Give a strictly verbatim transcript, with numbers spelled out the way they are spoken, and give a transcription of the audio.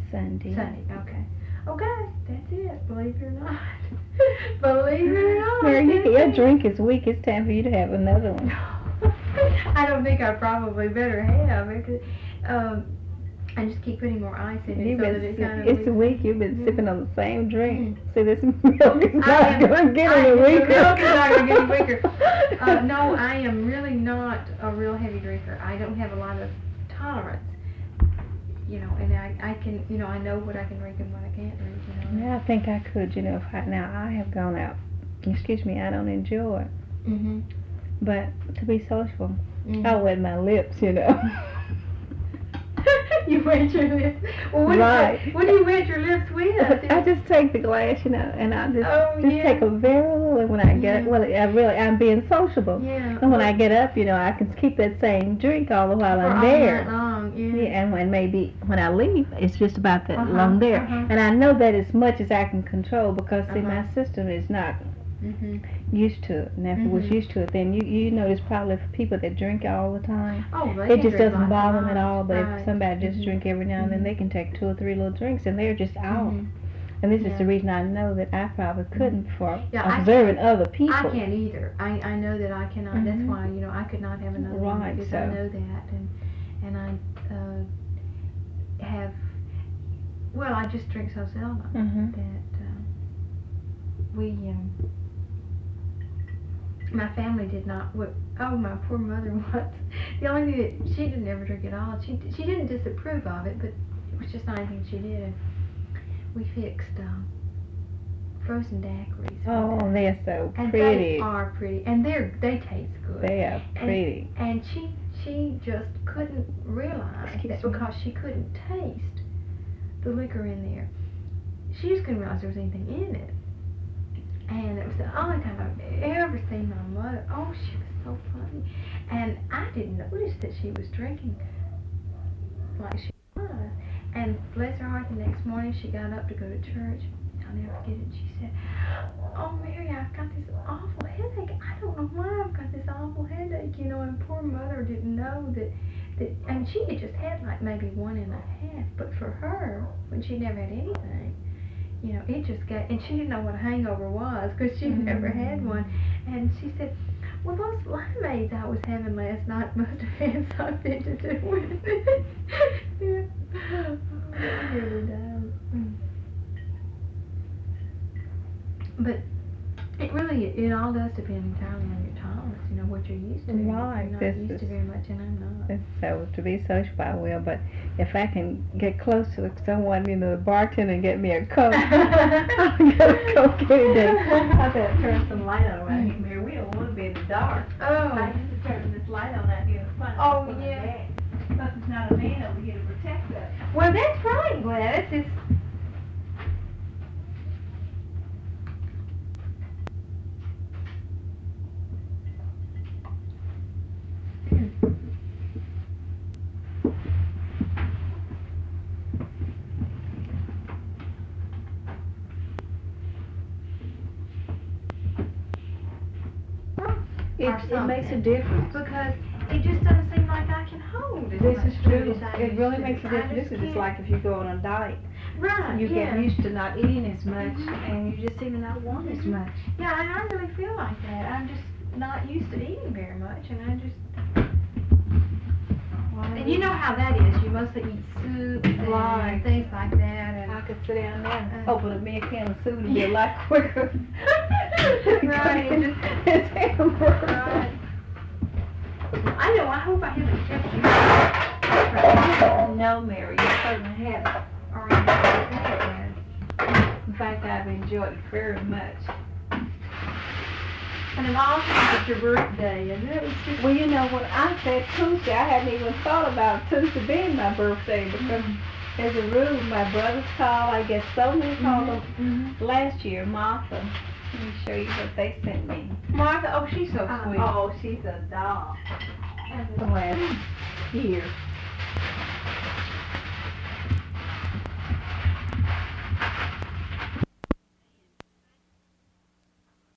Sunday. Sunday, okay. Okay, that's it, believe it or not. Believe it or not. Mary, you, that's your it. drink is weak. It's time for you to have another one. I don't think I probably better have because um, I just keep putting more ice in it You've so been, that it kind of. it's weak. You've been Yeah. sipping on the same drink. Mm. See, this milk is I not am- going to get I- any the weaker. milk is not going to get any weaker. Uh, no, I am really not a real heavy drinker. I don't have a lot of tolerance. You know, and I, I can, you know, I know what I can drink and what I can't drink, you know. Yeah, I think I could, you know, if I, now I have gone out, excuse me, I don't enjoy it, Mm-hmm. but to be sociable, mm-hmm. I wet my lips, you know. You wet your lips? Well, what, Right. do you, what do you wet your lips with? I just take the glass, you know, and I just, Oh, just yeah. take a very little, and when I get, Yeah. well, I really, I'm being sociable. Yeah. And when I get up, you know, I can keep that same drink all the while For I'm all there. night long, yeah. Yeah, and when maybe when I leave, it's just about that Uh-huh, long there. uh-huh. And I know that as much as I can control because see, Uh-huh. my system is not Mm-hmm. used to it. And if it was Mhm. used to it, then you you notice probably for people that drink all the time, Oh, they it can just drink doesn't lots bother and them at all. lots. But Right. if somebody just Mhm. drink every now and then, Mhm. they can take two or three little drinks and they're just out. Mhm. And this is Yeah. the reason I know that I probably couldn't for Yeah, I observing other people. I can't either. I, I know that I cannot. That's Mhm. why, you know, I could not have another one Right, because I so- know that. And and I uh, have, well, I just drink so seldom Mhm. that uh, we, um, my family did not, what, oh, my poor mother once, the only thing that, she didn't ever drink at all. She, she didn't disapprove of it, but it was just not anything she did. We fixed um, frozen daiquiris. one Oh, time. they're so And pretty. they are pretty, and they're they taste good. They are pretty. And she she just couldn't realize Excuse that me. because she couldn't taste the liquor in there, she just couldn't realize there was anything in it. And it was the only time I've ever seen my mother. Oh, she was so funny, and I didn't notice that she was drinking like she was. And bless her heart, the next morning she got up to go to church. I'll never forget it. She said, "Oh, Mary, I've got this awful headache. I don't know why I've got this awful headache, you know." And poor mother didn't know that, that, and she had just had like maybe one and a half. But for her, when she never had anything, you know, it just got, and she didn't know what a hangover was because she'd never had one. And she said, "Well, those limeades I was having last night must have had something to do with it." Yeah. Oh, it really does. Mm. But it really, it all does depend entirely on your tolerance, you know, what you're used to. Right, You're not this used is- to very much, and I'm not. And so to be sociable, I will. But if I can get close to someone, you know, the bartender, and get me a Coke, I'll get a Coke any day. I better turn some light on around here, Mary. We don't want to be in the dark. I Oh, used to turn this light on out here in the front. Oh, That's what I yeah. had. Because there's not a man over here to protect us. well, that's right, Gladys. It's, It, Or it makes a something. difference. because it just doesn't seem like I can hold as This much is true. food as I It used really to. makes a I difference. just This is just can't- like if you go on a diet. right, You yeah. get used to not eating as much, Mhm. and you just seem to not want as Mhm. much. Yeah, and I really feel like that. I'm just not used to eating very much, and I just. And you know how that is. You mostly eat soup and Right. things like that. And I could sit down there and Uh, open a me a can of soup and be a lot quicker. Right, it just- It's hamburger. Right. I know. I hope I haven't kept you. No, Mary, you certainly haven't. Or anything like that, Gladys. In fact, I've enjoyed it very much. And it all comes at your birthday, and it was just. Well, you know, when I said Tuesday, I hadn't even thought about Tuesday being my birthday because as a rule, my brothers call, I guess so many called them Mhm. last year, Martha. Let me show you what they sent me. Martha, oh, she's so sweet. Oh, she's a doll. The last year.